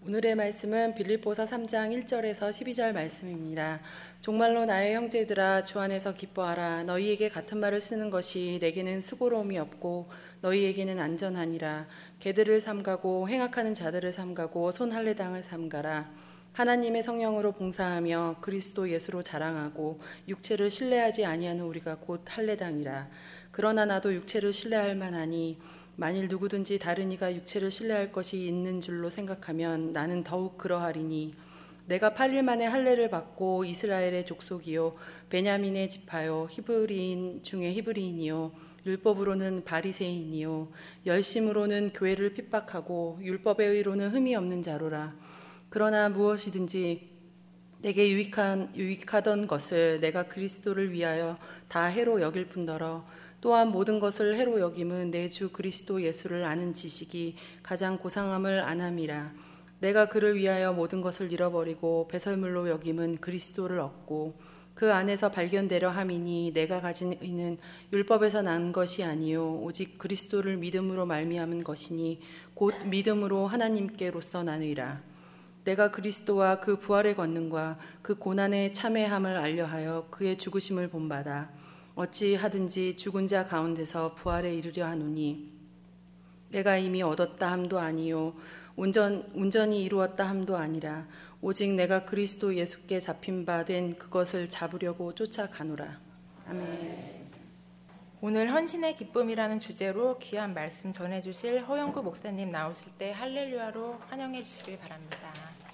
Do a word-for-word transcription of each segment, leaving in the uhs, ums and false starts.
오늘의 말씀은 빌립보서 삼 장 일 절에서 십이 절 말씀입니다. 정말로 나의 형제들아 주 안에서 기뻐하라. 너희에게 같은 말을 쓰는 것이 내게는 수고로움이 없고 너희에게는 안전하니라. 개들을 삼가고 행악하는 자들을 삼가고 손할례당을 삼가라. 하나님의 성령으로 봉사하며 그리스도 예수로 자랑하고 육체를 신뢰하지 아니하는 우리가 곧 할례당이라. 그러나 나도 육체를 신뢰할 만하니 만일 누구든지 다른 이가 육체를 신뢰할 것이 있는 줄로 생각하면 나는 더욱 그러하리니 내가 팔 일 만에 할례를 받고 이스라엘의 족속이요 베냐민의 지파요 히브리인 중에 히브리인이요 율법으로는 바리새인이요 열심으로는 교회를 핍박하고 율법의 의로는 흠이 없는 자로라. 그러나 무엇이든지 내게 유익한, 유익하던 것을 내가 그리스도를 위하여 다 해로 여길 뿐더러 또한 모든 것을 해로 여김은 내 주 그리스도 예수를 아는 지식이 가장 고상함을 안함이라. 내가 그를 위하여 모든 것을 잃어버리고 배설물로 여김은 그리스도를 얻고 그 안에서 발견되려 함이니 내가 가진 의는 율법에서 난 것이 아니요 오직 그리스도를 믿음으로 말미암은 것이니 곧 믿음으로 하나님께로서 나느니라. 내가 그리스도와 그 부활의 권능과 그 고난의 참회함을 알려하여 그의 죽으심을 본받아 어찌 하든지 죽은 자 가운데서 부활에 이르려 하노니 내가 이미 얻었다 함도 아니요 온전, 온전히 이루었다 함도 아니라 오직 내가 그리스도 예수께 잡힌 바 된 그것을 잡으려고 쫓아가노라. 아멘. 오늘 헌신의 기쁨이라는 주제로 귀한 말씀 전해주실 허영구 목사님 나오실 때 할렐루야로 환영해 주시길 바랍니다.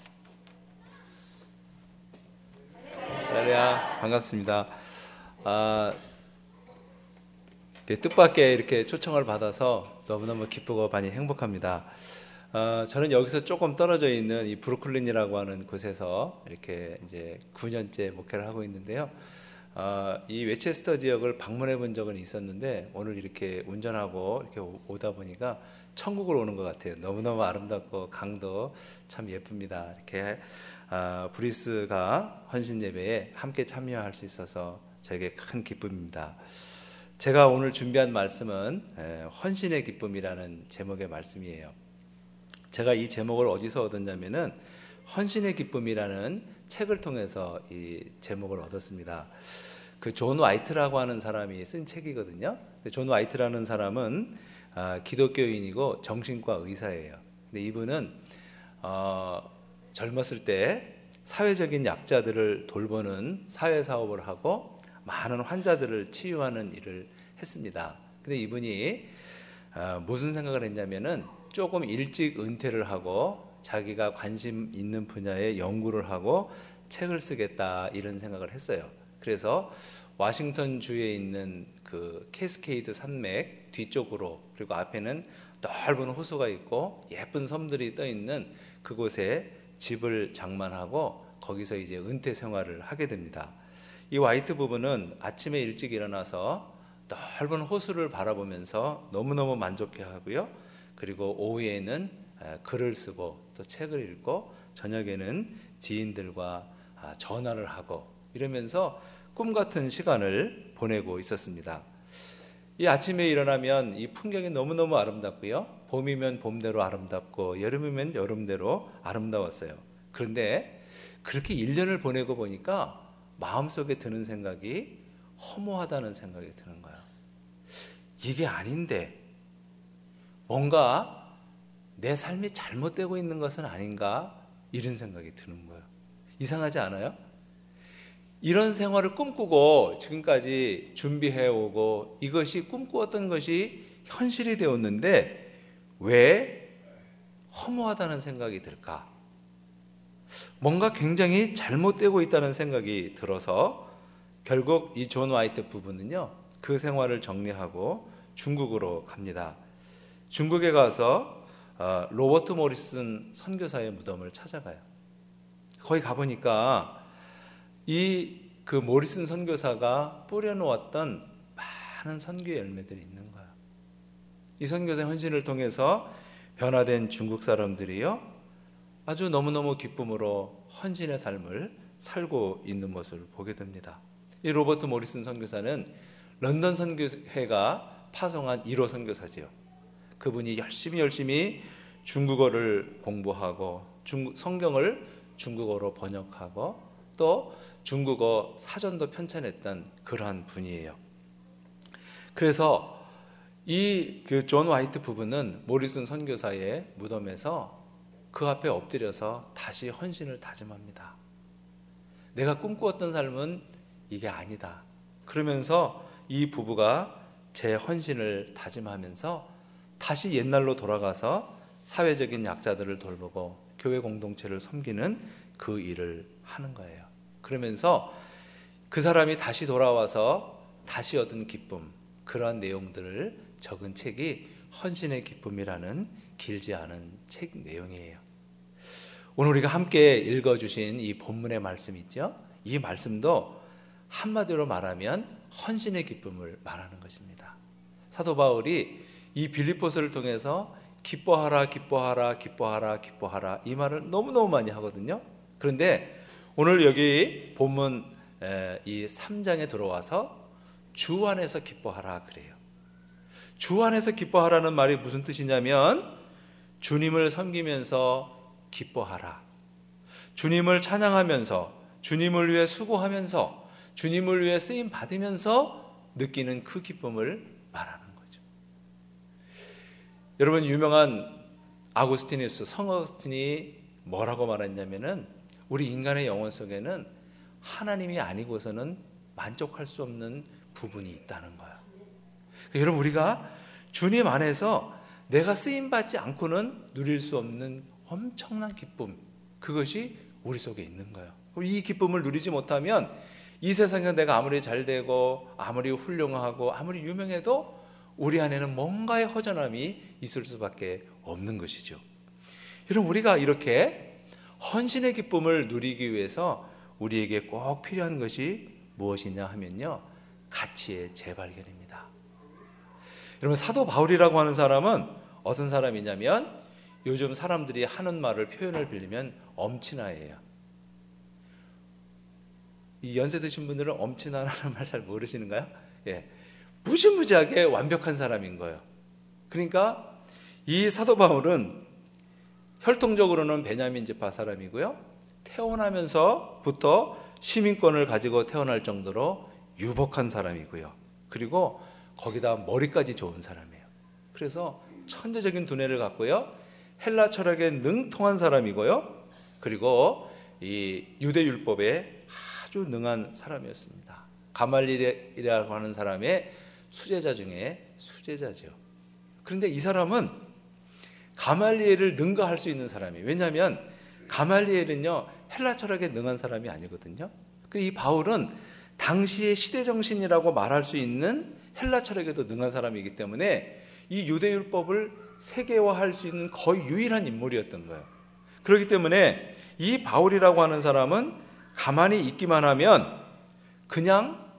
할렐루야, 반갑습니다. 아, 뜻밖의 이렇게 초청을 받아서 너무너무 기쁘고 많이 행복합니다. 어, 저는 여기서 조금 떨어져 있는 이 브루클린이라고 하는 곳에서 이렇게 이제 구 년째 목회를 하고 있는데요. 어, 이 웨체스터 지역을 방문해 본 적은 있었는데 오늘 이렇게 운전하고 이렇게 오다 보니까 천국으로 오는 것 같아요. 너무너무 아름답고 강도 참 예쁩니다. 이렇게 어, 브리스가 헌신 예배에 함께 참여할 수 있어서 저에게 큰 기쁨입니다. 제가 오늘 준비한 말씀은 헌신의 기쁨이라는 제목의 말씀이에요. 제가 이 제목을 어디서 얻었냐면은 헌신의 기쁨이라는 책을 통해서 이 제목을 얻었습니다. 그 존 와이트라고 하는 사람이 쓴 책이거든요. 존 와이트라는 사람은 기독교인이고 정신과 의사예요. 근데 이분은 어, 젊었을 때 사회적인 약자들을 돌보는 사회 사업을 하고 많은 환자들을 치유하는 일을 했습니다. 근데 이분이 어, 무슨 생각을 했냐면은 조금 일찍 은퇴를 하고 자기가 관심 있는 분야에 연구를 하고 책을 쓰겠다 이런 생각을 했어요. 그래서 워싱턴 주에 있는 그 캐스케이드 산맥 뒤쪽으로 그리고 앞에는 넓은 호수가 있고 예쁜 섬들이 떠 있는 그곳에 집을 장만하고 거기서 이제 은퇴 생활을 하게 됩니다. 이 와이트 부부는 아침에 일찍 일어나서 넓은 호수를 바라보면서 너무너무 만족해하고요. 그리고 오후에는 글을 쓰고 또 책을 읽고 저녁에는 지인들과 전화를 하고 이러면서 꿈같은 시간을 보내고 있었습니다. 이 아침에 일어나면 이 풍경이 너무너무 아름답고요. 봄이면 봄대로 아름답고 여름이면 여름대로 아름다웠어요. 그런데 그렇게 일 년을 보내고 보니까 마음속에 드는 생각이 허무하다는 생각이 드는 거야. 이게 아닌데 뭔가 내 삶이 잘못되고 있는 것은 아닌가 이런 생각이 드는 거예요. 이상하지 않아요? 이런 생활을 꿈꾸고 지금까지 준비해오고 이것이 꿈꾸었던 것이 현실이 되었는데 왜 허무하다는 생각이 들까? 뭔가 굉장히 잘못되고 있다는 생각이 들어서 결국 이 존 와이트 부부는요 그 생활을 정리하고 중국으로 갑니다. 중국에 가서 로버트 모리슨 선교사의 무덤을 찾아가요. 거기 가보니까 이 그 모리슨 선교사가 뿌려놓았던 많은 선교 열매들이 있는 거야. 이 선교사의 헌신을 통해서 변화된 중국 사람들이요 아주 너무너무 기쁨으로 헌신의 삶을 살고 있는 모습을 보게 됩니다. 이 로버트 모리슨 선교사는 런던 선교회가 파송한 일 호 선교사지요. 그분이 열심히 열심히 중국어를 공부하고 중국, 성경을 중국어로 번역하고 또 중국어 사전도 편찬했던 그러한 분이에요. 그래서 이 그 존 화이트 부부는 모리슨 선교사의 무덤에서 그 앞에 엎드려서 다시 헌신을 다짐합니다. 내가 꿈꾸었던 삶은 이게 아니다. 그러면서 이 부부가 제 헌신을 다짐하면서 다시 옛날로 돌아가서 사회적인 약자들을 돌보고 교회 공동체를 섬기는 그 일을 하는 거예요. 그러면서 그 사람이 다시 돌아와서 다시 얻은 기쁨, 그러한 내용들을 적은 책이 헌신의 기쁨이라는 길지 않은 책 내용이에요. 오늘 우리가 함께 읽어주신 이 본문의 말씀 있죠? 이 말씀도 한마디로 말하면 헌신의 기쁨을 말하는 것입니다. 사도 바울이 이 빌립보서를 통해서 기뻐하라 기뻐하라 기뻐하라 기뻐하라 이 말을 너무너무 많이 하거든요. 그런데 오늘 여기 본문 이 삼 장에 들어와서 주 안에서 기뻐하라 그래요. 주 안에서 기뻐하라는 말이 무슨 뜻이냐면 주님을 섬기면서 기뻐하라. 주님을 찬양하면서 주님을 위해 수고하면서 주님을 위해 쓰임 받으면서 느끼는 그 기쁨을 말하는 거죠. 여러분, 유명한 아구스티누스 성어스틴이 뭐라고 말했냐면은 우리 인간의 영혼 속에는 하나님이 아니고서는 만족할 수 없는 부분이 있다는 거예요. 그러니까 여러분, 우리가 주님 안에서 내가 쓰임받지 않고는 누릴 수 없는 엄청난 기쁨, 그것이 우리 속에 있는 거예요. 이 기쁨을 누리지 못하면 이 세상에 내가 아무리 잘되고 아무리 훌륭하고 아무리 유명해도 우리 안에는 뭔가의 허전함이 있을 수밖에 없는 것이죠. 여러분, 우리가 이렇게 헌신의 기쁨을 누리기 위해서 우리에게 꼭 필요한 것이 무엇이냐 하면요, 가치의 재발견입니다. 여러분, 사도 바울이라고 하는 사람은 어떤 사람이냐면 요즘 사람들이 하는 말을 표현을 빌리면 엄친아예요. 이 연세 드신 분들은 엄친아라는 말 잘 모르시는가요? 예, 무지무지하게 완벽한 사람인 거예요. 그러니까 이 사도 바울은 혈통적으로는 베냐민 지파 사람이고요, 태어나면서부터 시민권을 가지고 태어날 정도로 유복한 사람이고요, 그리고 거기다 머리까지 좋은 사람이에요. 그래서 천재적인 두뇌를 갖고요, 헬라 철학에 능통한 사람이고요, 그리고 이 유대 율법에 아주 능한 사람이었습니다. 가말리엘이라고 하는 사람의 수제자 중에 수제자죠. 그런데 이 사람은 가말리엘을 능가할 수 있는 사람이에요. 왜냐하면 가말리엘은요, 헬라 철학에 능한 사람이 아니거든요. 이 바울은 당시의 시대 정신이라고 말할 수 있는 헬라 철학에도 능한 사람이기 때문에 이 유대 율법을 세계화할 수 있는 거의 유일한 인물이었던 거예요. 그렇기 때문에 이 바울이라고 하는 사람은 가만히 있기만 하면 그냥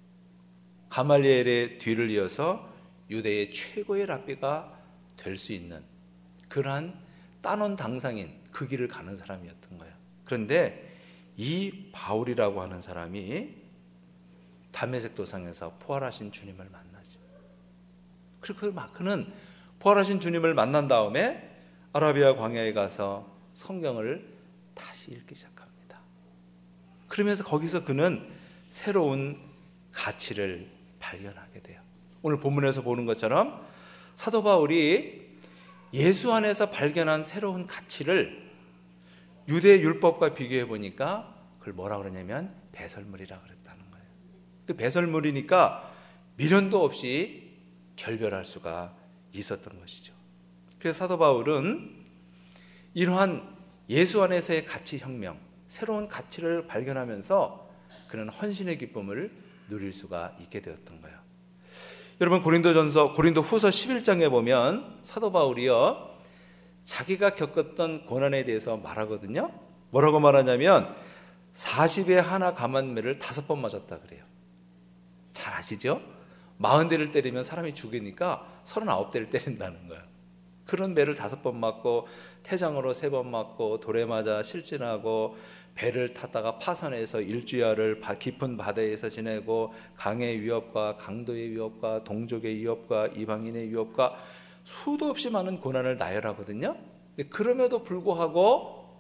가말리엘의 뒤를 이어서 유대의 최고의 랍비가 될 수 있는 그러한 따놓은 당상인 그 길을 가는 사람이었던 거예요. 그런데 이 바울이라고 하는 사람이 담메색 도상에서 부활하신 주님을 만나죠. 그리고 그는 부활하신 주님을 만난 다음에 아라비아 광야에 가서 성경을 다시 읽기 시작합니다. 그러면서 거기서 그는 새로운 가치를 발견하게 돼요. 오늘 본문에서 보는 것처럼 사도 바울이 예수 안에서 발견한 새로운 가치를 유대 율법과 비교해 보니까 그걸 뭐라 그러냐면 배설물이라 그랬다는 거예요. 그 배설물이니까 미련도 없이 결별할 수가 있었던 것이죠. 그래서 사도 바울은 이러한 예수 안에서의 가치 혁명, 새로운 가치를 발견하면서 그는 헌신의 기쁨을 누릴 수가 있게 되었던 거예요. 여러분, 고린도전서 고린도후서 십일 장에 보면 사도 바울이요, 자기가 겪었던 고난에 대해서 말하거든요. 뭐라고 말하냐면 사십에 하나 감한 매를 다섯 번 맞았다 그래요. 잘 아시죠? 마흔 대를 때리면 사람이 죽으니까 서른아홉 대를 때린다는 거예요. 그런 매를 다섯 번 맞고 태장으로 세 번 맞고 돌에 맞아 실진하고 배를 타다가 파선해서 일주야를 깊은 바다에서 지내고 강의 위협과 강도의 위협과 동족의 위협과 이방인의 위협과 수도 없이 많은 고난을 나열하거든요. 그럼에도 불구하고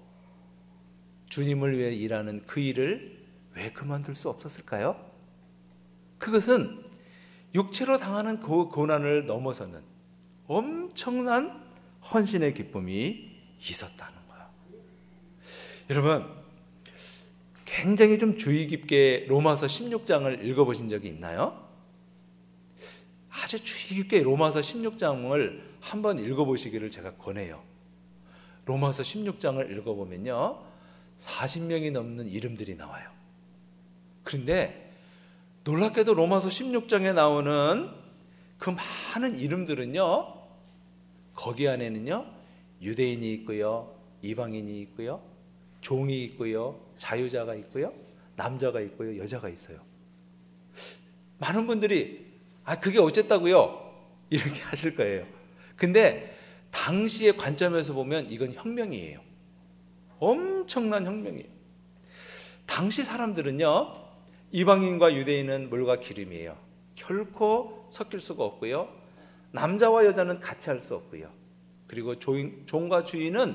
주님을 위해 일하는 그 일을 왜 그만둘 수 없었을까요? 그것은 육체로 당하는 그 고난을 넘어서는 엄청난 헌신의 기쁨이 있었다는 거예요. 여러분, 굉장히 좀 주의 깊게 로마서 십육 장을 읽어보신 적이 있나요? 아주 주의 깊게 로마서 십육 장을 한번 읽어보시기를 제가 권해요. 로마서 십육 장을 읽어보면요, 사십 명이 넘는 이름들이 나와요. 그런데 놀랍게도 로마서 십육 장에 나오는 그 많은 이름들은요, 거기 안에는요 유대인이 있고요, 이방인이 있고요, 종이 있고요, 자유자가 있고요, 남자가 있고요, 여자가 있어요. 많은 분들이 아 그게 어쨌다고요? 이렇게 하실 거예요. 근데 당시의 관점에서 보면 이건 혁명이에요. 엄청난 혁명이에요. 당시 사람들은요, 이방인과 유대인은 물과 기름이에요. 결코 섞일 수가 없고요, 남자와 여자는 같이 할 수 없고요, 그리고 종, 종과 주인은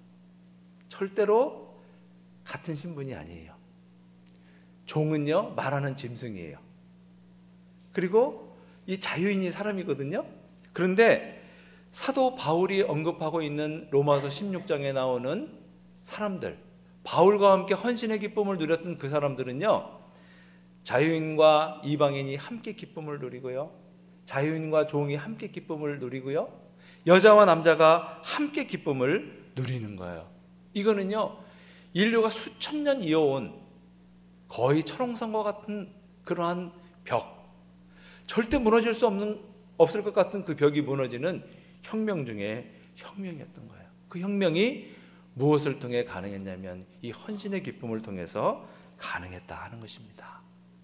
절대로 같은 신분이 아니에요. 종은요 말하는 짐승이에요. 그리고 이 자유인이 사람이거든요. 그런데 사도 바울이 언급하고 있는 로마서 십육 장에 나오는 사람들, 바울과 함께 헌신의 기쁨을 누렸던 그 사람들은요, 자유인과 이방인이 함께 기쁨을 누리고요, 자유인과 종이 함께 기쁨을 누리고요, 여자와 남자가 함께 기쁨을 누리는 거예요. 이거는요 인류가 수천 년 이어온 거의 철옹성과 같은 그러한 벽, 절대 무너질 수 없는 없을 것 같은 그 벽이 무너지는 혁명 중에 혁명이었던 거예요. 그 혁명이 무엇을 통해 가능했냐면 이 헌신의 기쁨을 통해서 가능했다 하는 것입니다.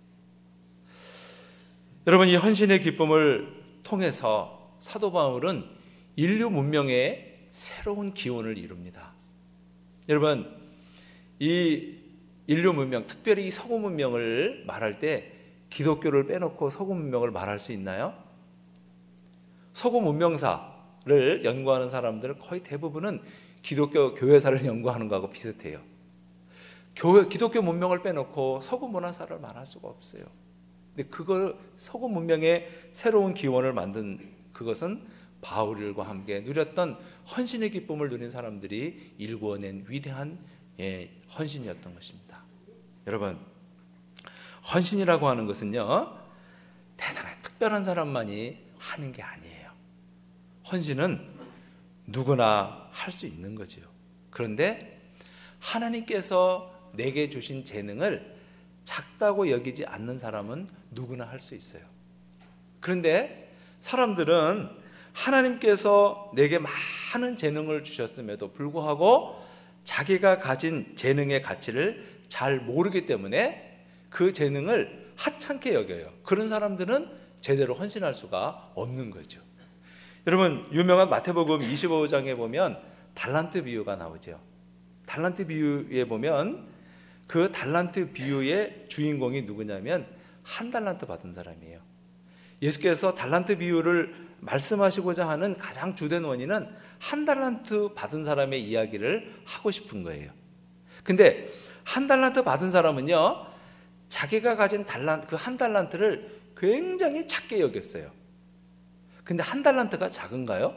여러분, 이 헌신의 기쁨을 통해서 사도 바울은 인류 문명의 새로운 기원을 이룹니다. 여러분, 이 인류 문명, 특별히 이 서구 문명을 말할 때 기독교를 빼놓고 서구 문명을 말할 수 있나요? 서구 문명사를 연구하는 사람들 거의 대부분은 기독교 교회사를 연구하는 거하고 비슷해요. 교회, 기독교 문명을 빼놓고 서구 문화사를 말할 수가 없어요. 근데 그걸 서구 문명의 새로운 기원을 만든 그것은 바울과 함께 누렸던 헌신의 기쁨을 누린 사람들이 일구어낸 위대한 예, 헌신이었던 것입니다. 여러분, 헌신이라고 하는 것은요 대단한 특별한 사람만이 하는 게 아니에요. 헌신은 누구나 할 수 있는 거죠. 그런데 하나님께서 내게 주신 재능을 작다고 여기지 않는 사람은 누구나 할 수 있어요. 그런데 사람들은 하나님께서 내게 많은 재능을 주셨음에도 불구하고 자기가 가진 재능의 가치를 잘 모르기 때문에 그 재능을 하찮게 여겨요. 그런 사람들은 제대로 헌신할 수가 없는 거죠. 여러분, 유명한 마태복음 이십오 장에 보면 달란트 비유가 나오죠. 달란트 비유에 보면 그 달란트 비유의 주인공이 누구냐면 한 달란트 받은 사람이에요. 예수께서 달란트 비유를 말씀하시고자 하는 가장 주된 원인은 한 달란트 받은 사람의 이야기를 하고 싶은 거예요. 근데 한 달란트 받은 사람은요, 자기가 가진 달란트, 그 한 달란트를 굉장히 작게 여겼어요. 근데 한 달란트가 작은가요?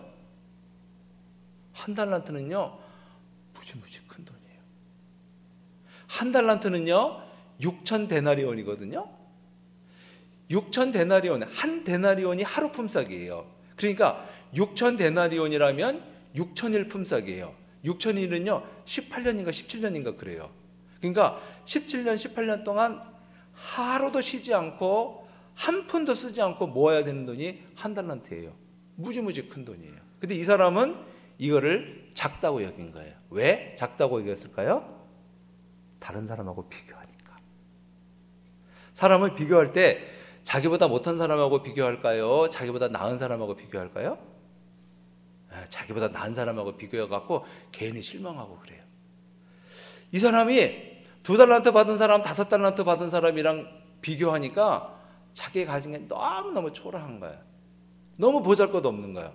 한 달란트는요 무지무지 큰 돈이에요. 한 달란트는요 육천 데나리온이거든요. 육천 데나리온, 한 데나리온이 하루 품삯이에요. 그러니까 육천 데나리온이라면 육천일 품삯이에요. 육천일은요 십팔 년인가 십칠 년인가 그래요. 그러니까 십칠 년 십팔 년 동안 하루도 쉬지 않고 한 푼도 쓰지 않고 모아야 되는 돈이 한 달란트예요. 무지무지 큰 돈이에요. 근데 이 사람은 이거를 작다고 여긴 거예요. 왜 작다고 여겼을까요? 다른 사람하고 비교하니까. 사람을 비교할 때 자기보다 못한 사람하고 비교할까요? 자기보다 나은 사람하고 비교할까요? 자기보다 나은 사람하고 비교해갖고 괜히 실망하고 그래요. 이 사람이 두 달란트 받은 사람, 다섯 달란트 받은 사람이랑 비교하니까 자기가 가진 게 너무너무 초라한 거예요. 너무 보잘것없는 거예요.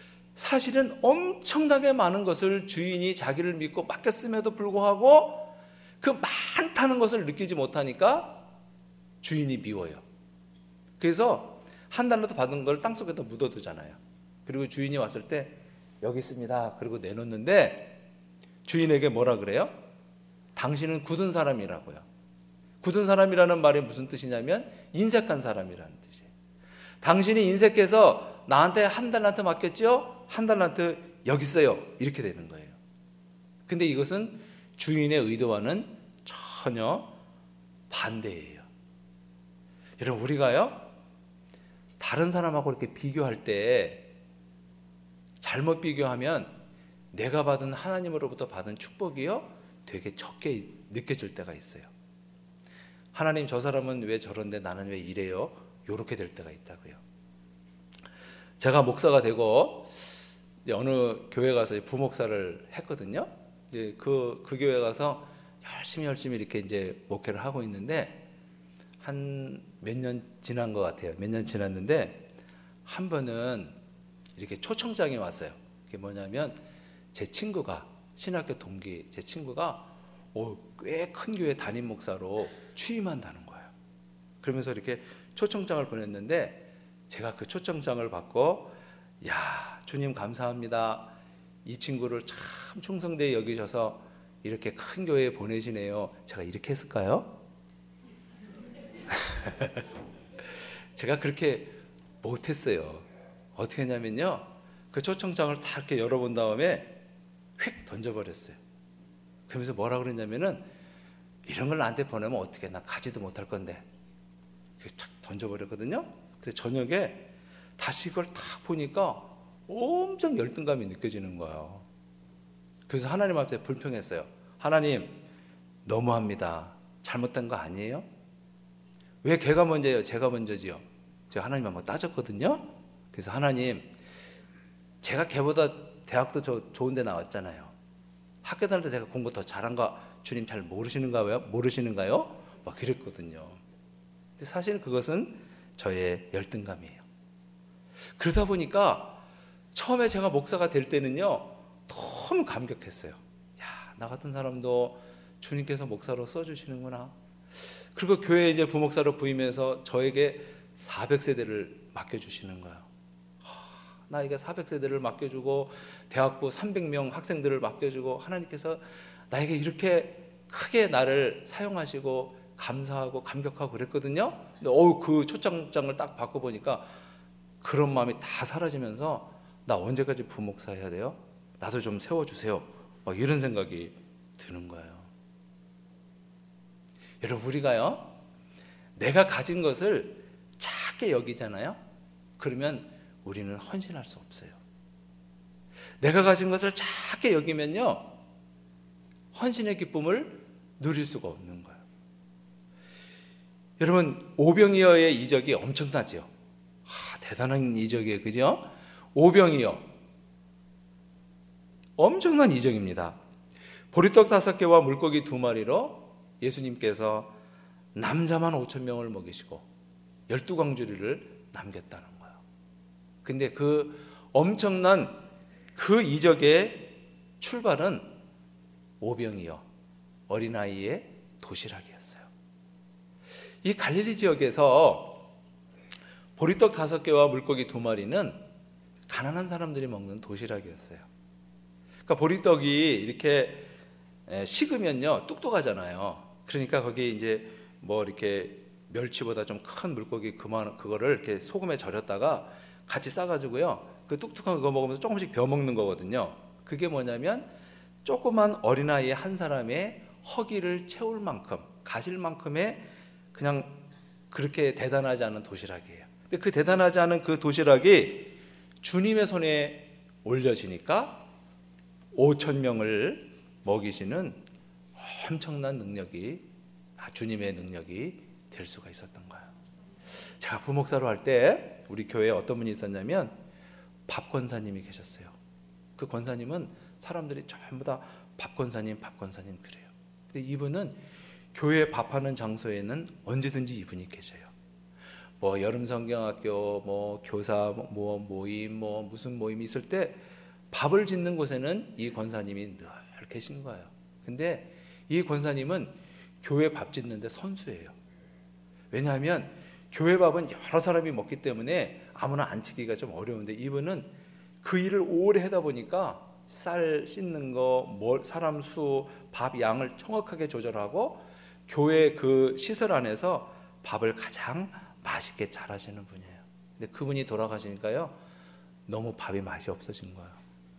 사실은 엄청나게 많은 것을 주인이 자기를 믿고 맡겼음에도 불구하고 그 많다는 것을 느끼지 못하니까 주인이 미워요. 그래서 한 달러도 받은 걸 땅속에다 묻어두잖아요. 그리고 주인이 왔을 때 여기 있습니다. 그리고 내놓는데 주인에게 뭐라 그래요? 당신은 굳은 사람이라고요. 굳은 사람이라는 말이 무슨 뜻이냐면 인색한 사람이라는 뜻이에요. 당신이 인색해서 나한테 한 달란트 맡겼죠? 한 달란트 여기 있어요. 이렇게 되는 거예요. 근데 이것은 주인의 의도와는 전혀 반대예요. 여러분, 우리가요 다른 사람하고 이렇게 비교할 때 잘못 비교하면 내가 받은 하나님으로부터 받은 축복이요 되게 적게 느껴질 때가 있어요. 하나님, 저 사람은 왜 저런데 나는 왜 이래요? 요렇게 될 때가 있다고요. 제가 목사가 되고 어느 교회 가서 부목사를 했거든요. 그, 그 교회 가서 열심히 열심히 이렇게 이제 목회를 하고 있는데 한 몇 년 지난 것 같아요. 몇 년 지났는데 한 번은 이렇게 초청장이 왔어요. 그게 뭐냐면 제 친구가 신학교 동기 제 친구가 꽤 큰 교회 담임 목사로 취임한다는 거예요. 그러면서 이렇게 초청장을 보냈는데 제가 그 초청장을 받고 야, 주님 감사합니다. 이 친구를 참 충성되게 여기셔서 이렇게 큰 교회에 보내시네요. 제가 이렇게 했을까요? 제가 그렇게 못했어요. 어떻게 했냐면요, 그 초청장을 다 이렇게 열어본 다음에 휙 던져버렸어요. 그러면서 뭐라 그랬냐면은 이런 걸 나한테 보내면 어떻게, 나 가지도 못할 건데. 탁 던져버렸거든요. 근데 저녁에 다시 이걸 탁 보니까 엄청 열등감이 느껴지는 거예요. 그래서 하나님 앞에 불평했어요. 하나님, 너무합니다. 잘못된 거 아니에요? 왜 걔가 먼저예요? 제가 먼저지요? 제가 하나님 한번 따졌거든요. 그래서 하나님, 제가 걔보다 대학도 저 좋은 데 나왔잖아요. 학교 다닐 때 제가 공부 더 잘한 거 주님 잘 모르시는가요? 모르시는가요? 막 그랬거든요. 근데 사실 그것은 저의 열등감이에요. 그러다 보니까 처음에 제가 목사가 될 때는요 너무 감격했어요. 야, 나 같은 사람도 주님께서 목사로 써주시는구나. 그리고 교회에 이제 부목사로 부임해서 저에게 사백 세대를 맡겨주시는 거예요. 나에게 사백 세대를 맡겨주고 대학부 삼백 명 학생들을 맡겨주고 하나님께서 나에게 이렇게 크게 나를 사용하시고 감사하고 감격하고 그랬거든요. 근데 어우, 그 초청장을 딱 받고 보니까 그런 마음이 다 사라지면서 나 언제까지 부목사 해야 돼요? 나도 좀 세워주세요. 막 이런 생각이 드는 거예요. 여러분, 우리가요 내가 가진 것을 작게 여기잖아요. 그러면 우리는 헌신할 수 없어요. 내가 가진 것을 작게 여기면요 헌신의 기쁨을 누릴 수가 없는 거예요. 여러분, 오병이어의 이적이 엄청나죠. 아, 대단한 이적이에요. 그죠? 오병이어 엄청난 이적입니다. 보리떡 다섯 개와 물고기 두 마리로 예수님께서 남자만 오천 명을 먹이시고 열두 광주리를 남겼다는 거예요. 근데 그 엄청난 그 이적의 출발은 오병이어 어린아이의 도시락이었어요. 이 갈릴리 지역에서 보리떡 다섯 개와 물고기 두 마리는 가난한 사람들이 먹는 도시락이었어요. 그러니까 보리떡이 이렇게 식으면요 뚝뚝하잖아요. 그러니까 거기 이제 뭐 이렇게 멸치보다 좀 큰 물고기 그만 그거를 이렇게 소금에 절였다가 같이 싸가지고요 그 뚝뚝한 거 먹으면서 조금씩 벼 먹는 거거든요. 그게 뭐냐면 조그만 어린아이 한 사람의 허기를 채울 만큼 가실 만큼의 그냥 그렇게 대단하지 않은 도시락이에요. 근데 그 대단하지 않은 그 도시락이 주님의 손에 올려지니까 오천 명을 먹이시는 엄청난 능력이 주님의 능력이 될 수가 있었던 거예요. 제가 부목사로 할 때 우리 교회에 어떤 분이 있었냐면 밥 권사님이 계셨어요. 그 권사님은 사람들이 전부 다 밥 권사님, 밥 권사님 그래요. 근데 이분은 교회 밥하는 장소에는 언제든지 이분이 계셔요. 뭐 여름 성경학교, 뭐 교사 뭐 모임, 뭐 무슨 모임이 있을 때 밥을 짓는 곳에는 이 권사님이 늘 계신 거예요. 근데 이 권사님은 교회 밥 짓는데 선수예요. 왜냐하면 교회 밥은 여러 사람이 먹기 때문에 아무나 앉히기가 좀 어려운데 이분은 그 일을 오래 하다 보니까 쌀 씻는 거, 사람 수, 밥 양을 정확하게 조절하고 교회 그 시설 안에서 밥을 가장 맛있게 잘 하시는 분이에요. 근데 그분이 돌아가시니까요, 너무 밥이 맛이 없어진 거예요.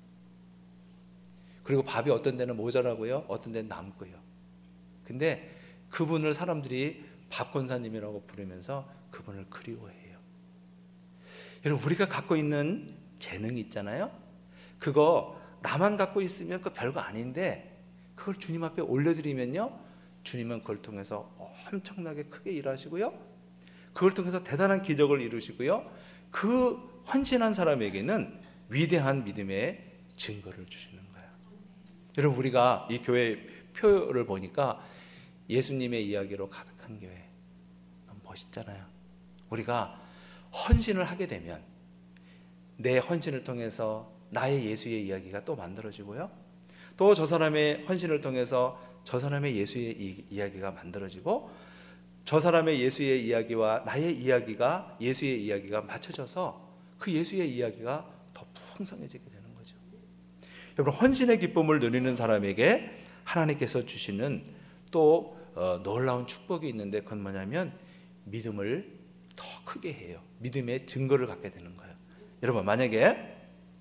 그리고 밥이 어떤 데는 모자라고요, 어떤 데는 남고요. 근데 그분을 사람들이 밥 권사님이라고 부르면서 그분을 그리워해요. 여러분, 우리가 갖고 있는 재능이 있잖아요. 그거 나만 갖고 있으면 그 별거 아닌데 그걸 주님 앞에 올려드리면요, 주님은 그걸 통해서 엄청나게 크게 일하시고요, 그걸 통해서 대단한 기적을 이루시고요, 그 헌신한 사람에게는 위대한 믿음의 증거를 주시는 거예요. 여러분, 우리가 이 교회 표를 보니까 예수님의 이야기로 가득한 교회, 너무 멋있잖아요. 우리가 헌신을 하게 되면 내 헌신을 통해서 나의 예수의 이야기가 또 만들어지고요, 또 저 사람의 헌신을 통해서 저 사람의 예수의 이, 이야기가 만들어지고, 저 사람의 예수의 이야기와 나의 이야기가, 예수의 이야기가 맞춰져서 그 예수의 이야기가 더 풍성해지게 되는 거죠. 여러분, 헌신의 기쁨을 누리는 사람에게 하나님께서 주시는 또 어, 놀라운 축복이 있는데, 그건 뭐냐면 믿음을 더 크게 해요. 믿음의 증거를 갖게 되는 거예요. 여러분, 만약에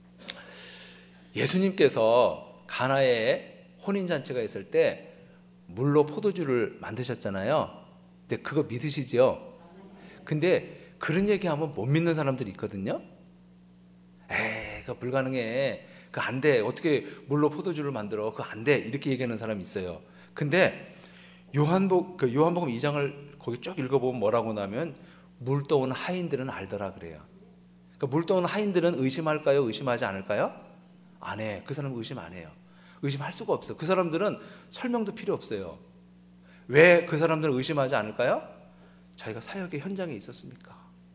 예수님께서 가나에 혼인잔치가 있을 때 물로 포도주를 만드셨잖아요. 근데 그거 믿으시죠? 근데 그런 얘기하면 못 믿는 사람들이 있거든요. 에이, 그거 불가능해. 그거 안 돼. 어떻게 물로 포도주를 만들어? 그거 안 돼. 이렇게 얘기하는 사람이 있어요. 근데 요한복, 그 요한복음 이 장을 거기 쭉 읽어보면 뭐라고 나면 물 떠온 하인들은 알더라 그래요. 그러니까 물 떠온 하인들은 의심할까요? 의심하지 않을까요? 안 해. 그 사람은 의심 안 해요. 의심할 수가 없어요. 그 사람들은 설명도 필요 없어요. 왜 그 사람들은 의심하지 않을까요? 자기가 사역의 현장에 있었으니까.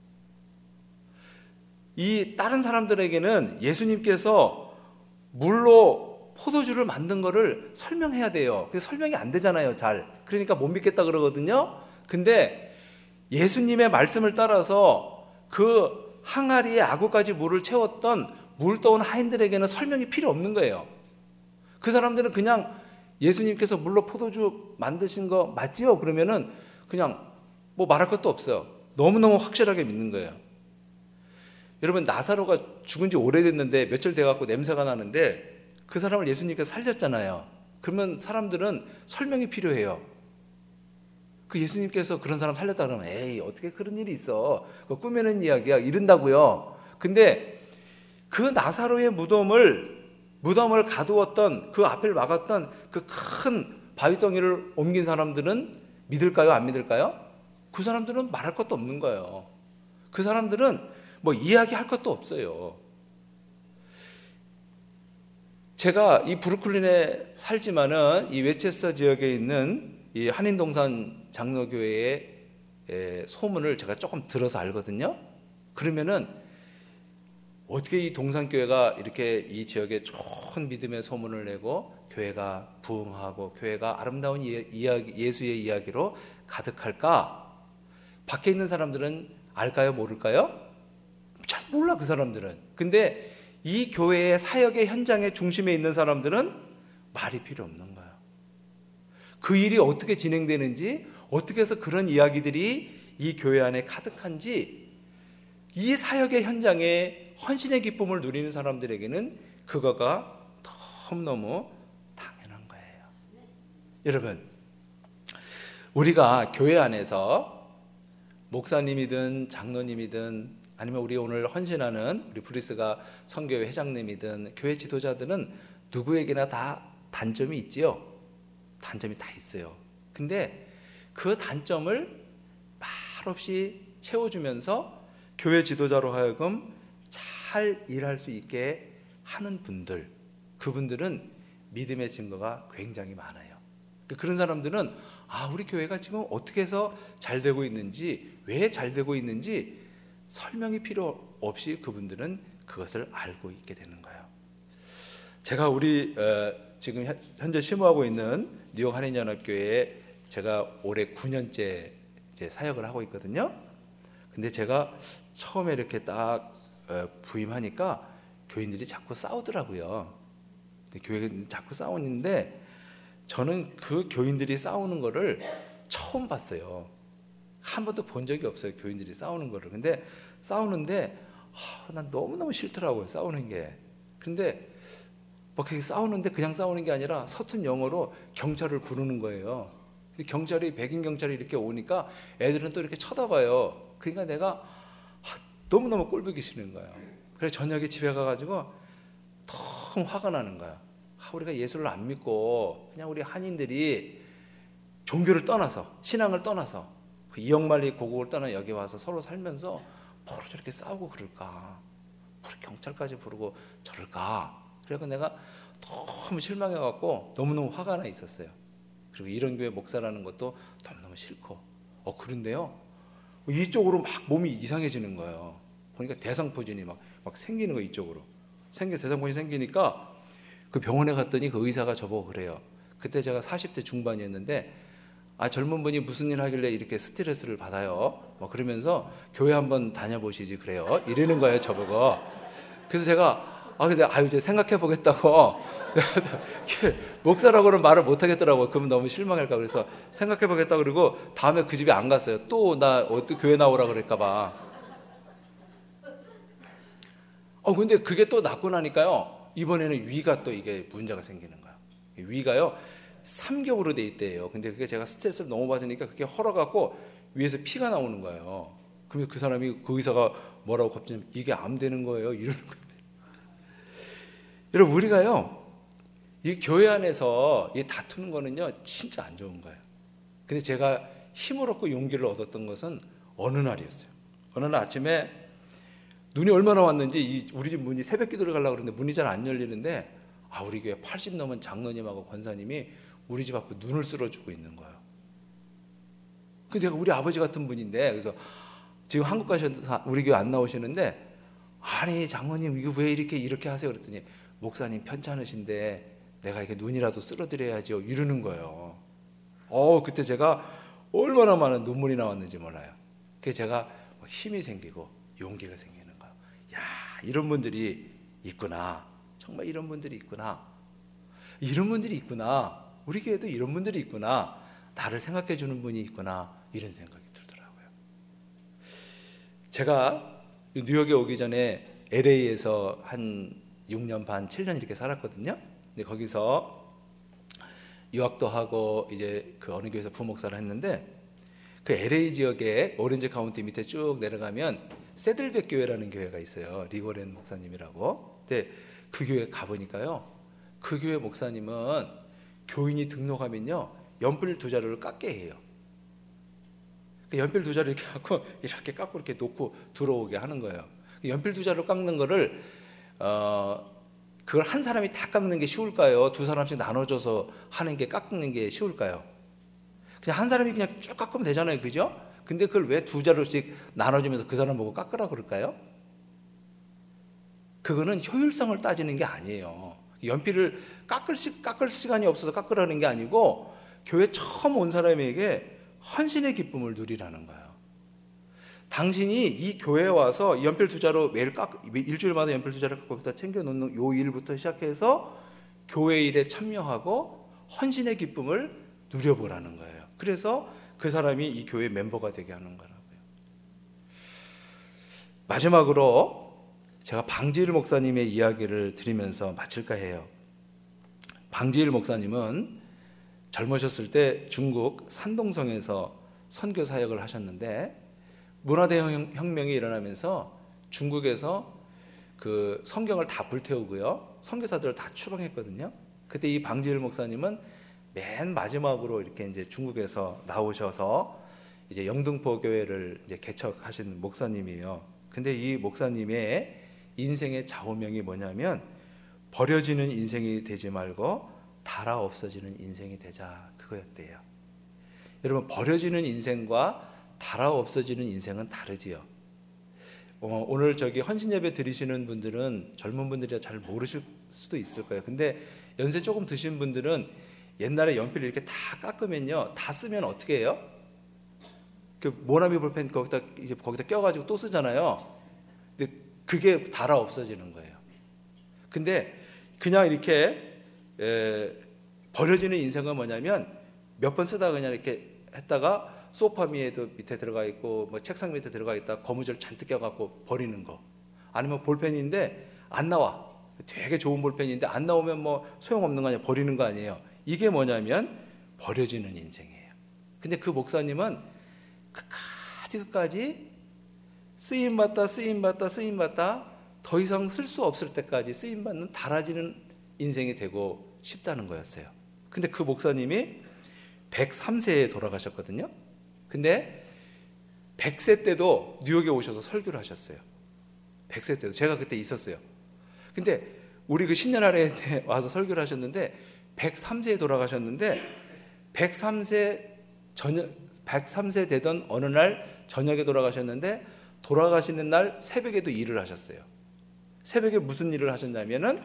이 다른 사람들에게는 예수님께서 물로 포도주를 만든 거를 설명해야 돼요. 그래서 설명이 안 되잖아요, 잘. 그러니까 못 믿겠다 그러거든요. 근데 예수님의 말씀을 따라서 그 항아리에 아구까지 물을 채웠던 물 떠온 하인들에게는 설명이 필요 없는 거예요. 그 사람들은 그냥 예수님께서 물로 포도주 만드신 거 맞지요? 그러면은 그냥 뭐 말할 것도 없어요. 너무너무 확실하게 믿는 거예요. 여러분, 나사로가 죽은 지 오래됐는데 며칠 돼갖고 냄새가 나는데 그 사람을 예수님께서 살렸잖아요. 그러면 사람들은 설명이 필요해요. 그 예수님께서 그런 사람 살렸다 그러면 에이, 어떻게 그런 일이 있어? 그거 꾸며낸 이야기야. 이른다고요. 근데 그 나사로의 무덤을 무덤을 가두었던, 그 앞을 막았던 그 큰 바위덩이를 옮긴 사람들은 믿을까요? 안 믿을까요? 그 사람들은 말할 것도 없는 거예요. 그 사람들은 뭐 이야기할 것도 없어요. 제가 이 브루클린에 살지만은 이 웨체스터 지역에 있는 이 한인동산 장로교회의 소문을 제가 조금 들어서 알거든요. 그러면은 어떻게 이 동산교회가 이렇게 이 지역에 좋은 믿음의 소문을 내고 교회가 부흥하고 교회가 아름다운 이야기, 예수의 이야기로 가득할까? 밖에 있는 사람들은 알까요? 모를까요? 잘 몰라, 그 사람들은. 근데 이 교회의 사역의 현장의 중심에 있는 사람들은 말이 필요 없는 거예요. 그 일이 어떻게 진행되는지, 어떻게 해서 그런 이야기들이 이 교회 안에 가득한지, 이 사역의 현장에 헌신의 기쁨을 누리는 사람들에게는 그거가 너무너무 당연한 거예요. 여러분, 우리가 교회 안에서 목사님이든 장로님이든 아니면 우리 오늘 헌신하는 우리 브리스가 선교회 회장님이든 교회 지도자들은 누구에게나 다 단점이 있지요. 단점이 다 있어요. 근데 그 단점을 말없이 채워주면서 교회 지도자로 하여금 잘 일할 수 있게 하는 분들, 그분들은 믿음의 증거가 굉장히 많아요. 그런 사람들은 아, 우리 교회가 지금 어떻게 해서 잘 되고 있는지, 왜 잘 되고 있는지 설명이 필요 없이 그분들은 그것을 알고 있게 되는 거예요. 제가 우리 지금 현- 현재 심호하고 있는 뉴욕 한인연합교회에 제가 올해 구 년째 이제 사역을 하고 있거든요. 근데 제가 처음에 이렇게 딱 어, 부임하니까 교인들이 자꾸 싸우더라고요. 교회가 자꾸 싸우는데 저는 그 교인들이 싸우는 거를 처음 봤어요. 한 번도 본 적이 없어요, 교인들이 싸우는 거를. 근데 싸우는데 아, 난 너무너무 싫더라고요, 싸우는 게. 근데 막 그렇게 싸우는데 그냥 싸우는 게 아니라 서툰 영어로 경찰을 부르는 거예요. 근데 경찰이 백인 경찰이 이렇게 오니까 애들은 또 이렇게 쳐다봐요. 그러니까 내가 아, 너무너무 꼴보기 싫은 거예요. 그래서 저녁에 집에 가가지고 너무 화가 나는 거야. 아, 우리가 예수를 안 믿고 그냥 우리 한인들이 종교를 떠나서 신앙을 떠나서 그 이영만리 고국을 떠나 여기 와서 서로 살면서 뭘 저렇게 싸우고 그럴까? 뭘 경찰까지 부르고 저럴까? 그래서 내가 너무 실망해갖고 너무너무 화가 나 있었어요. 그리고 이런 교회 목사라는 것도 너무너무 싫고. 어 그런데요, 이쪽으로 막 몸이 이상해지는 거예요. 보니까 대상포진이 막, 막 생기는 거 이쪽으로. 생겨 대상포진이 생기니까 그 병원에 갔더니 그 의사가 저보고 그래요. 그때 제가 사십 대 중반이었는데 아 젊은 분이 무슨 일 하길래 이렇게 스트레스를 받아요? 뭐 그러면서 교회 한번 다녀보시지 그래요. 이러는 거예요 저보고. 그래서 제가 아 근데 아유 이제 생각해 보겠다고 목사라고는 말을 못 하겠더라고요. 그러면 너무 실망할까 그래서 생각해 보겠다 그러고 다음에 그 집에 안 갔어요. 또 나 어떻게 교회 나오라 그럴까 봐. 어 근데 그게 또 낫고 나니까요. 이번에는 위가 또 이게 문제가 생기는 거야. 위가요. 삼겹으로 돼 있대요. 근데 그게 제가 스트레스를 너무 받으니까 그게 헐어갖고 위에서 피가 나오는 거예요. 그러면 그 사람이 그 의사가 뭐라고 갑자기 이게 암 되는 거예요. 이러는 거예요. 여러분 우리가요 이 교회 안에서 이 다투는 거는요 진짜 안 좋은 거예요. 근데 제가 힘을 얻고 용기를 얻었던 것은 어느 날이었어요. 어느 날 아침에 눈이 얼마나 왔는지 이 우리 집 문이 새벽 기도를 가려고 그러는데 문이 잘 안 열리는데 아 우리 교회 팔십 넘은 장로님하고 권사님이 우리 집 앞에 눈을 쓸어주고 있는 거예요. 그 제가 우리 아버지 같은 분인데 그래서 지금 한국 가셔서 우리 교회 안 나오시는데 아니 장로님 이거 왜 이렇게 이렇게 하세요 그랬더니 목사님 편찮으신데 내가 이렇게 눈이라도 쓸어드려야죠 이러는 거예요. 어 그때 제가 얼마나 많은 눈물이 나왔는지 몰라요. 그래서 제가 힘이 생기고 용기가 생기는 거예요. 야 이런 분들이 있구나. 정말 이런 분들이 있구나. 이런 분들이 있구나. 우리 교회도 이런 분들이 있구나. 나를 생각해 주는 분이 있구나. 이런 생각이 들더라고요. 제가 뉴욕에 오기 전에 엘에이에서 한 육 년 반, 칠 년 이렇게 살았거든요. 근데 거기서 유학도 하고 이제 그 어느 교회에서 부목사를 했는데 그 엘에이 지역에 오렌지 카운티 밑에 쭉 내려가면 세들백 교회라는 교회가 있어요. 리고렌 목사님이라고. 근데 그 교회 가보니까요. 그 교회 목사님은 교인이 등록하면요. 연필 두 자루를 깎게 해요. 그 연필 두 자루 이렇게 갖고 이렇게 깎고 이렇게 놓고 들어오게 하는 거예요. 연필 두 자루 깎는 거를 어 그걸 한 사람이 다 깎는 게 쉬울까요? 두 사람씩 나눠줘서 하는 게 깎는 게 쉬울까요? 그냥 한 사람이 그냥 쭉 깎으면 되잖아요, 그죠? 근데 그걸 왜 두 자루씩 나눠주면서 그 사람 보고 깎으라 그럴까요? 그거는 효율성을 따지는 게 아니에요. 연필을 깎을, 시, 깎을 시간이 없어서 깎으라는 게 아니고 교회 처음 온 사람에게 헌신의 기쁨을 누리라는 거예요. 당신이 이 교회에 와서 연필 두 자루 매일 깎, 일주일마다 연필 두 자루 깎고 챙겨놓는 요 일부터 시작해서 교회 일에 참여하고 헌신의 기쁨을 누려보라는 거예요. 그래서 그 사람이 이 교회 멤버가 되게 하는 거라고요. 마지막으로 제가 방지일 목사님의 이야기를 드리면서 마칠까 해요. 방지일 목사님은 젊으셨을 때 중국 산동성에서 선교 사역을 하셨는데 문화대혁명이 일어나면서 중국에서 그 성경을 다 불태우고요. 선교사들을 다 추방했거든요. 그때 이 방지일 목사님은 맨 마지막으로 이렇게 이제 중국에서 나오셔서 이제 영등포 교회를 이제 개척하신 목사님이에요. 근데 이 목사님의 인생의 좌우명이 뭐냐면 버려지는 인생이 되지 말고 닳아 없어지는 인생이 되자 그거였대요. 여러분 버려지는 인생과 닳아 없어지는 인생은 다르지요. 어, 오늘 저기 헌신 예배 드리시는 분들은 젊은 분들이 잘 모르실 수도 있을 거예요. 근데 연세 조금 드신 분들은 옛날에 연필을 이렇게 다 깎으면요, 다 쓰면 어떻게 해요? 그 모나미 볼펜 거기다 이제 거기다 껴가지고 또 쓰잖아요. 근데 그게 달아 없어지는 거예요. 근데 그냥 이렇게 에, 버려지는 인생은 뭐냐면 몇 번 쓰다가 그냥 이렇게 했다가 소파 위에도 밑에 들어가 있고 뭐 책상 밑에 들어가 있다 고무줄 잔뜩 껴갖고 버리는 거. 아니면 볼펜인데 안 나와. 되게 좋은 볼펜인데 안 나오면 뭐 소용없는 거 아니에요. 버리는 거 아니에요. 이게 뭐냐면 버려지는 인생이에요. 근데 그 목사님은 끝까지 끝까지 쓰임받다 쓰임받다 쓰임받다 더 이상 쓸 수 없을 때까지 쓰임받는 달아지는 인생이 되고 싶다는 거였어요. 근데 그 목사님이 백삼 세에 돌아가셨거든요. 근데 백 세 때도 뉴욕에 오셔서 설교를 하셨어요. 백 세 때도. 제가 그때 있었어요. 근데 우리 그 신년할애 때 와서 설교를 하셨는데 백삼 세에 돌아가셨는데 백삼 세 저녁 백삼 세 되던 어느 날 저녁에 돌아가셨는데 돌아가시는 날 새벽에도 일을 하셨어요. 새벽에 무슨 일을 하셨냐면은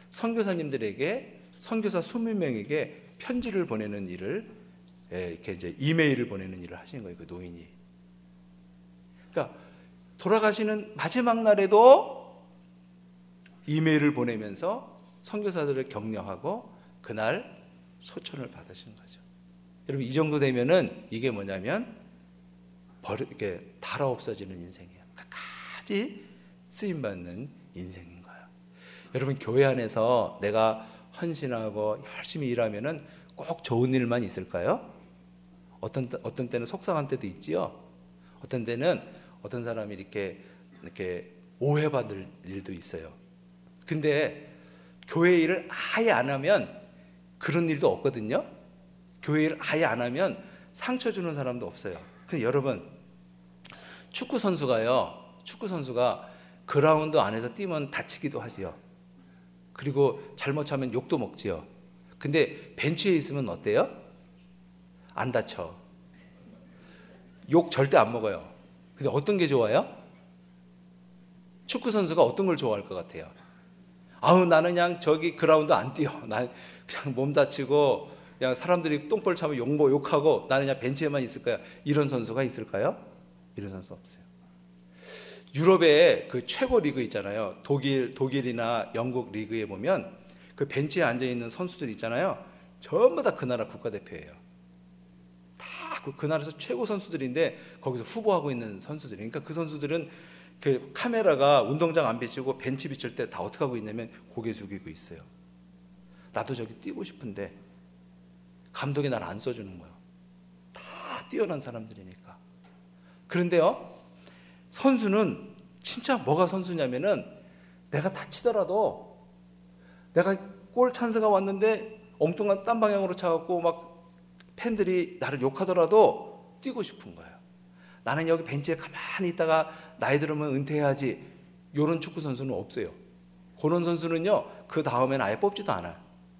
선교사님들에게 선교사 이십 명에게 편지를 보내는 일을 이렇게 이제 이메일을 보내는 일을 하시는 거예요. 그 노인이. 그러니까 돌아가시는 마지막 날에도 이메일을 보내면서 선교사들을 격려하고 그날 소천을 받으신 거죠. 여러분 이 정도 되면은 이게 뭐냐면 버려 이렇게 달아 없어지는 인생이에요. 끝까지 쓰임 받는 인생인 거예요. 여러분 교회 안에서 내가 헌신하고 열심히 일하면은 꼭 좋은 일만 있을까요? 어떤 어떤 때는 속상한 때도 있지요. 어떤 때는 어떤 사람이 이렇게 이렇게 오해받을 일도 있어요. 근데 교회 일을 아예 안 하면 그런 일도 없거든요. 교회 일을 아예 안 하면 상처 주는 사람도 없어요. 근데 여러분 축구 선수가요. 축구 선수가 그라운드 안에서 뛰면 다치기도 하지요. 그리고 잘못하면 욕도 먹지요. 근데 벤치에 있으면 어때요? 안 다쳐. 욕 절대 안 먹어요. 근데 어떤 게 좋아요? 축구 선수가 어떤 걸 좋아할 것 같아요? 아우 나는 그냥 저기 그라운드 안 뛰어. 난 그냥 몸 다치고 그냥 사람들이 똥볼 차면 욕, 욕하고 나는 그냥 벤치에만 있을 거야. 이런 선수가 있을까요? 이런 선수 없어요. 유럽의 그 최고 리그 있잖아요. 독일, 독일이나 영국 리그에 보면 그 벤치에 앉아있는 선수들 있잖아요. 전부 다 그 나라 국가대표예요. 다 그 나라에서 최고 선수들인데 거기서 후보하고 있는 선수들. 그러니까 그 선수들은 그 카메라가 운동장 안 비치고 벤치 비칠 때 다 어떻게 하고 있냐면 고개 숙이고 있어요. 나도 저기 뛰고 싶은데 감독이 날 안 써주는 거예요. 다 뛰어난 사람들이니까. 그런데요, 선수는 진짜 뭐가 선수냐면은 내가 다치더라도 내가 골 찬스가 왔는데 엉뚱한 딴 방향으로 차갖고 막 팬들이 나를 욕하더라도 뛰고 싶은 거예요. 나는 여기 벤치에 가만히 있다가 나이 들으면 은퇴해야지. 이런 축구 선수는 없어요. 그런 선수는요, 그 다음에는 아예 뽑지도 않아요.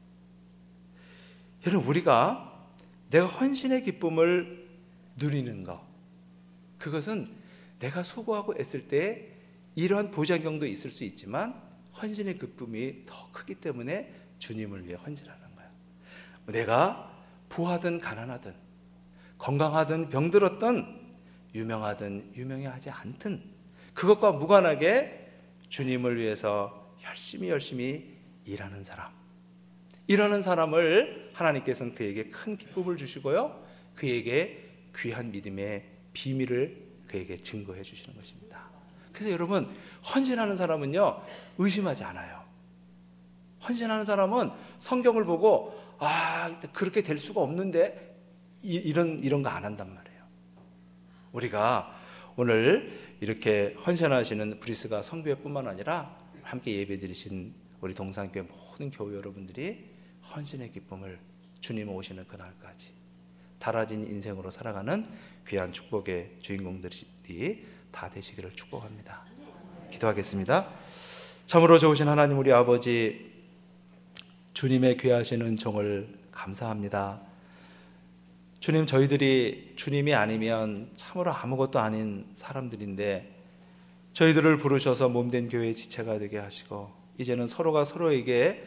여러분, 우리가 내가 헌신의 기쁨을 누리는 것, 그것은 내가 수고하고 애쓸 때 이러한 부작용도 있을 수 있지만 헌신의 기쁨이 더 크기 때문에 주님을 위해 헌신하는 거예요. 내가 부하든 가난하든 건강하든 병들었든 유명하든 유명하지 않든 그것과 무관하게 주님을 위해서 열심히 열심히 일하는 사람, 이러는 사람을 하나님께서는 그에게 큰 기쁨을 주시고요, 그에게 귀한 믿음의 비밀을 그에게 증거해 주시는 것입니다. 그래서 여러분, 헌신하는 사람은요 의심하지 않아요. 헌신하는 사람은 성경을 보고 아 그렇게 될 수가 없는데 이, 이런 이런 거 안 한단 말이에요. 우리가 오늘 이렇게 헌신하시는 브리스가 성교회뿐만 아니라 함께 예배드리신 우리 동산교회 모든 교회 여러분들이 헌신의 기쁨을 주님 오시는 그날까지 달아진 인생으로 살아가는 귀한 축복의 주인공들이 다 되시기를 축복합니다. 기도하겠습니다. 참으로 좋으신 하나님 우리 아버지, 주님의 귀하신 은총을 감사합니다. 주님, 저희들이 주님이 아니면 참으로 아무것도 아닌 사람들인데 저희들을 부르셔서 몸된 교회의 지체가 되게 하시고 이제는 서로가 서로에게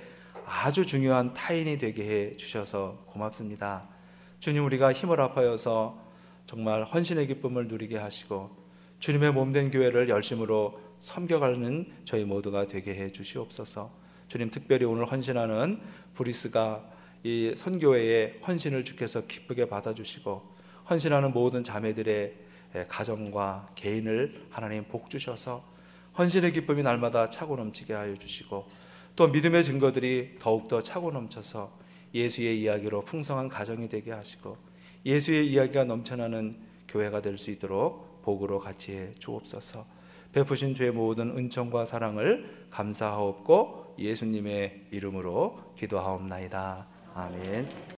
아주 중요한 타인이 되게 해 주셔서 고맙습니다. 주님, 우리가 힘을 합하여서 정말 헌신의 기쁨을 누리게 하시고 주님의 몸된 교회를 열심으로 섬겨가는 저희 모두가 되게 해 주시옵소서. 주님, 특별히 오늘 헌신하는 브리스가 이 선교회의 헌신을 주께서 기쁘게 받아주시고 헌신하는 모든 자매들의 가정과 개인을 하나님 복 주셔서 헌신의 기쁨이 날마다 차고 넘치게 하여 주시고 또 믿음의 증거들이 더욱더 차고 넘쳐서 예수의 이야기로 풍성한 가정이 되게 하시고 예수의 이야기가 넘쳐나는 교회가 될 수 있도록 복으로 같이 해 주옵소서. 베푸신 주의 모든 은총과 사랑을 감사하옵고 예수님의 이름으로 기도하옵나이다. 아멘.